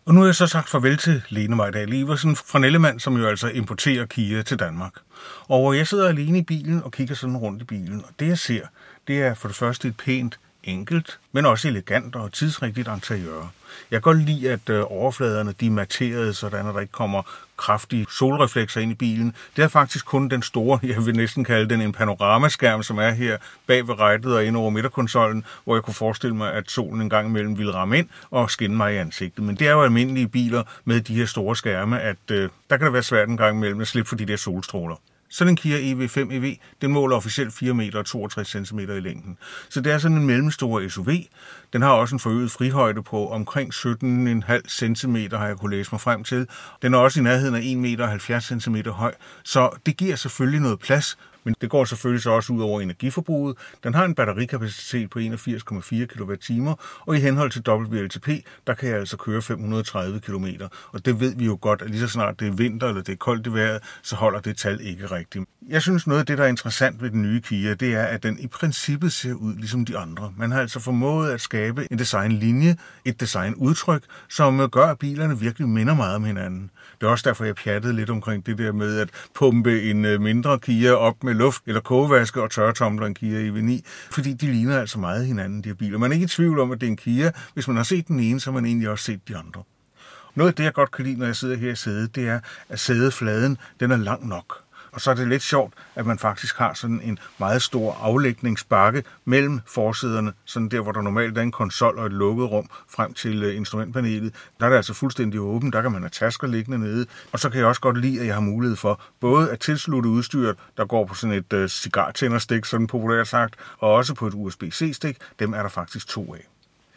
Og nu har jeg så sagt farvel til Lene Mejdal Iversen fra Nellemann, som jo altså importerer Kia til Danmark. Og jeg sidder alene i bilen og kigger sådan rundt i bilen, og det jeg ser, det er for det første et pænt, enkelt, men også elegant og tidsrigtigt interiør. Jeg kan godt lide, at overfladerne de er matterede, sådan at der ikke kommer kraftige solreflekser ind i bilen. Det er faktisk kun den store, jeg vil næsten kalde den en panoramaskærm, som er her bag ved rattet og ind over midterkonsollen, hvor jeg kunne forestille mig, at solen en gang imellem ville ramme ind og skinne mig i ansigtet. Men det er jo almindelige biler med de her store skærme, at der kan det være svært en gang imellem at slippe for de der solstråler. Sådan en Kia EV5 EV, den måler officielt 4 meter og 62 cm i længden. Så det er sådan en mellemstor SUV. Den har også en forøget frihøjde på omkring 17,5 cm, har jeg kunne læse mig frem til. Den er også i nærheden af 1 meter og 70 cm høj, så det giver selvfølgelig noget plads. Men det går selvfølgelig så også ud over energiforbruget. Den har en batterikapacitet på 81,4 kWh, og i henhold til WLTP, der kan jeg altså køre 530 km. Og det ved vi jo godt, at lige så snart det er vinter eller det er koldt i vejret, så holder det tal ikke rigtigt. Jeg synes noget af det, der er interessant ved den nye Kia, det er, at den i princippet ser ud ligesom de andre. Man har altså formået at skabe en designlinje, et designudtryk, som gør, at bilerne virkelig minder meget om hinanden. Det er også derfor, jeg pjattede lidt omkring det der med at pumpe en mindre Kia op med luft eller kogevaske og tørretumbler en Kia EV9, fordi de ligner altså meget hinanden, de her biler. Man er ikke i tvivl om, at det er en Kia. Hvis man har set den ene, så har man egentlig også set de andre. Noget af det, jeg godt kan lide, når jeg sidder her i sædet, det er, at sædefladen, den er lang nok. Og så er det lidt sjovt, at man faktisk har sådan en meget stor aflægningsbakke mellem forsæderne, sådan der, hvor der normalt er en konsol og et lukket rum frem til instrumentpanelet. Der er det altså fuldstændig åbent, der kan man have tasker liggende nede. Og så kan jeg også godt lide, at jeg har mulighed for både at tilslutte udstyret, der går på sådan et cigartænderstik, sådan populært sagt, og også på et USB-C-stik. Dem er der faktisk 2 af.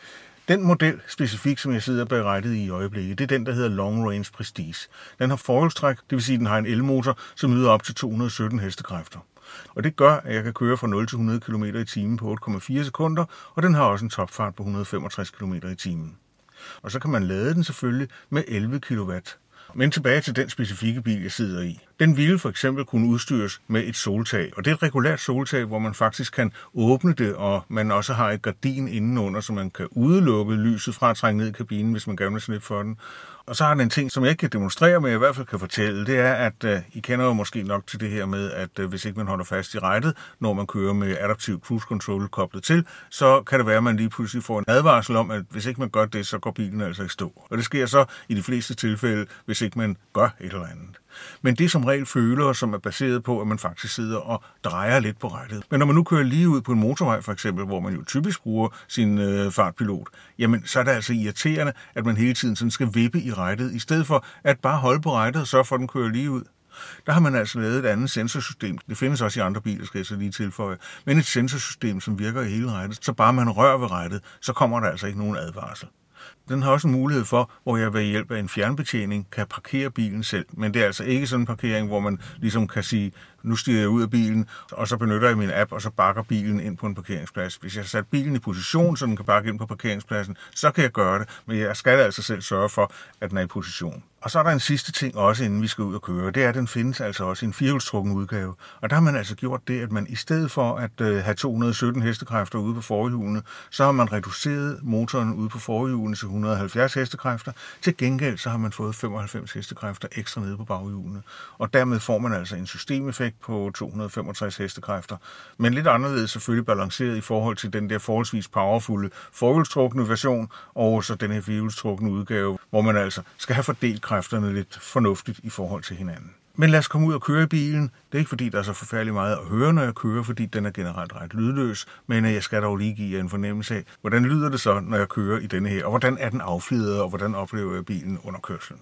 Den model specifik, som jeg sidder bag rattet i øjeblikket, det er den, der hedder Long Range Prestige. Den har forhjulstræk, det vil sige, at den har en elmotor, som yder op til 217 hestekræfter. Og det gør, at jeg kan køre fra 0 til 100 km i timen på 8,4 sekunder, og den har også en topfart på 165 km i timen. Og så kan man lade den selvfølgelig med 11 kW. Men tilbage til den specifikke bil, jeg sidder i. Den ville for eksempel kunne udstyres med et soltag, og det er et regulært soltag, hvor man faktisk kan åbne det, og man også har et gardin indenunder, så man kan udelukke lyset fra at trænge ned i kabinen, hvis man gerne vil slippe for den. Og så har den en ting, som jeg ikke kan demonstrere, men jeg i hvert fald kan fortælle, det er, at I kender jo måske nok til det her med, at hvis ikke man holder fast i rattet, når man kører med adaptiv cruise control koblet til, så kan det være, at man lige pludselig får en advarsel om, at hvis ikke man gør det, så går bilen altså i stå. Og det sker så i de fleste tilfælde, hvis ikke man gør et eller andet. Men det er som regel følere, som er baseret på, at man faktisk sidder og drejer lidt på rattet. Men når man nu kører lige ud på en motorvej for eksempel, hvor man jo typisk bruger sin fartpilot, jamen så er det altså irriterende, at man hele tiden sådan skal vippe i rattet, i stedet for at bare holde på rattet og sørge for, at den kører lige ud. Der har man altså lavet et andet sensorsystem. Det findes også i andre biler, skal jeg så lige tilføje. Men et sensorsystem, som virker i hele rattet. Så bare man rører ved rattet, så kommer der altså ikke nogen advarsel. Den har også en mulighed for, hvor jeg ved hjælp af en fjernbetjening kan parkere bilen selv. Men det er altså ikke sådan en parkering, hvor man ligesom kan sige, nu stiger jeg ud af bilen, og så benytter jeg min app, og så bakker bilen ind på en parkeringsplads. Hvis jeg har sat bilen i position, så den kan bakke ind på parkeringspladsen, så kan jeg gøre det. Men jeg skal altså selv sørge for, at den er i position. Og så er der en sidste ting også, inden vi skal ud og køre. Det er, at den findes altså også i en firehjulstrukken udgave. Og der har man altså gjort det, at man i stedet for at have 217 hestekræfter ude på forhjulene, så har man reduceret motoren ude på forhjulene til 170 hestekræfter. Til gengæld så har man fået 95 hestekræfter ekstra nede på baghjulene. Og dermed får man altså en systemeffekt på 265 hestekræfter. Men lidt anderledes selvfølgelig balanceret i forhold til den der forholdsvis powerfulde forhjulstrukne version, og så den her firehjulstrukne udgave, hvor man altså skal have fordelt kræfterne lidt fornuftigt i forhold til hinanden. Men lad os komme ud og køre i bilen. Det er ikke fordi, der er så forfærdeligt meget at høre, når jeg kører, fordi den er generelt ret lydløs. Men jeg skal dog lige give jer en fornemmelse af, hvordan lyder det så, når jeg kører i denne her, og hvordan er den affjedret, og hvordan oplever jeg bilen under kørslen.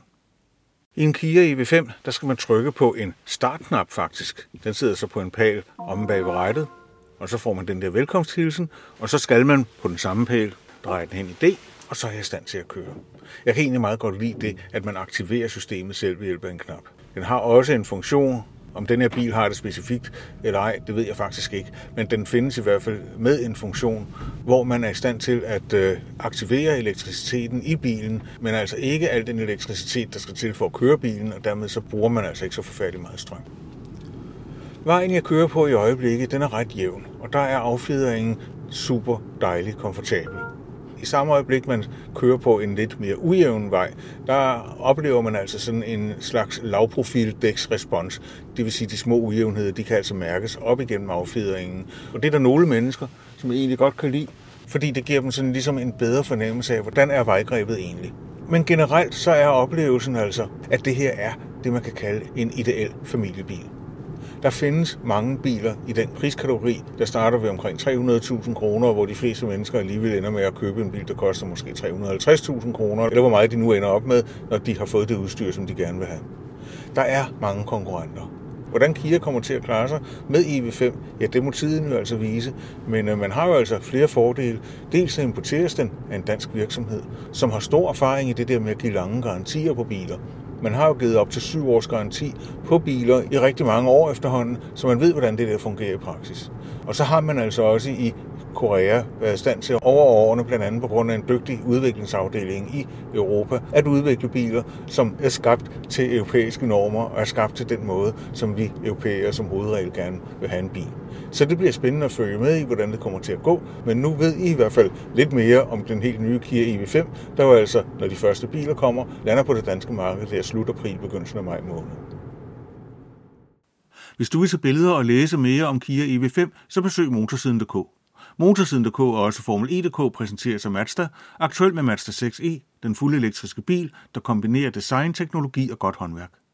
I en Kia EV5, der skal man trykke på en startknap faktisk. Den sidder så på en pæl omme bag ved rattet, og så får man den der velkomsthilsen, og så skal man på den samme pæl dreje den hen i D, og så er jeg i stand til at køre. Jeg kan egentlig meget godt lide det, at man aktiverer systemet selv ved hjælp af en knap. Den har også en funktion. Om den her bil har det specifikt eller ej, det ved jeg faktisk ikke. Men den findes i hvert fald med en funktion, hvor man er i stand til at aktivere elektriciteten i bilen, men altså ikke al den elektricitet, der skal til for at køre bilen, og dermed så bruger man altså ikke så forfærdeligt meget strøm. Vejen, jeg kører på i øjeblikket, den er ret jævn, og der er affjedringen super dejligt komfortabel. I samme øjeblik, man kører på en lidt mere ujævn vej, der oplever man altså sådan en slags lavprofil dæksrespons. Det vil sige, at de små ujævnheder, de kan altså mærkes op igennem affjedringen. Og det er der nogle mennesker, som egentlig godt kan lide, fordi det giver dem sådan ligesom en bedre fornemmelse af, hvordan er vejgrebet egentlig. Men generelt så er oplevelsen altså, at det her er det, man kan kalde en ideel familiebil. Der findes mange biler i den priskategori, der starter ved omkring 300.000 kroner, hvor de fleste mennesker alligevel ender med at købe en bil, der koster måske 350.000 kroner, eller hvor meget de nu ender op med, når de har fået det udstyr, som de gerne vil have. Der er mange konkurrenter. Hvordan Kia kommer til at klare sig med EV5, ja, det må tiden jo altså vise, men man har jo altså flere fordele. Dels importeres den af en dansk virksomhed, som har stor erfaring i det der med at give lange garantier på biler. Man har jo givet op til 7 års garanti på biler i rigtig mange år efterhånden, så man ved, hvordan det der fungerer i praksis. Og så har man altså også i Korea været i stand til over årene, blandt andet på grund af en dygtig udviklingsafdeling i Europa, at udvikle biler, som er skabt til europæiske normer og er skabt til den måde, som vi europæere som hovedregel gerne vil have en bil. Så det bliver spændende at følge med i, hvordan det kommer til at gå, men nu ved I hvert fald lidt mere om den helt nye Kia EV5, der jo altså, når de første biler kommer, lander på det danske marked der slut april, begyndelsen af maj måned. Hvis du vil se billeder og læse mere om Kia EV5, så besøg motorsiden.dk. Motorsiden.dk og også Formel E.dk præsenteres af Mazda, aktuelt med Mazda 6e, den fulde elektriske bil, der kombinerer design, teknologi og godt håndværk.